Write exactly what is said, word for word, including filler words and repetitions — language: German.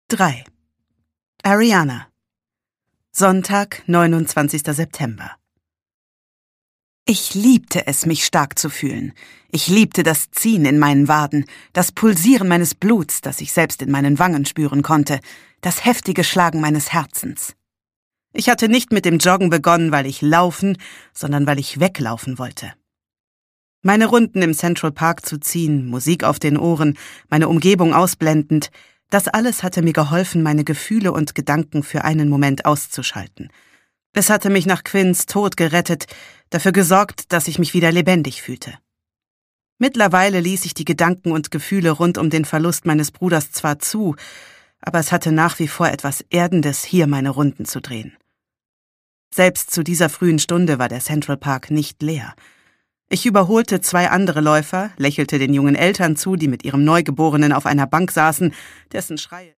drei. Ariana. Sonntag, neunundzwanzigster September. Ich liebte es, mich stark zu fühlen. Ich liebte das Ziehen in meinen Waden, das Pulsieren meines Bluts, das ich selbst in meinen Wangen spüren konnte, das heftige Schlagen meines Herzens. Ich hatte nicht mit dem Joggen begonnen, weil ich laufen, sondern weil ich weglaufen wollte. Meine Runden im Central Park zu ziehen, Musik auf den Ohren, meine Umgebung ausblendend, das alles hatte mir geholfen, meine Gefühle und Gedanken für einen Moment auszuschalten. Es hatte mich nach Quinns Tod gerettet, dafür gesorgt, dass ich mich wieder lebendig fühlte. Mittlerweile ließ ich die Gedanken und Gefühle rund um den Verlust meines Bruders zwar zu, aber es hatte nach wie vor etwas Erdendes, hier meine Runden zu drehen. Selbst zu dieser frühen Stunde war der Central Park nicht leer. Ich überholte zwei andere Läufer, lächelte den jungen Eltern zu, die mit ihrem Neugeborenen auf einer Bank saßen, dessen Schreie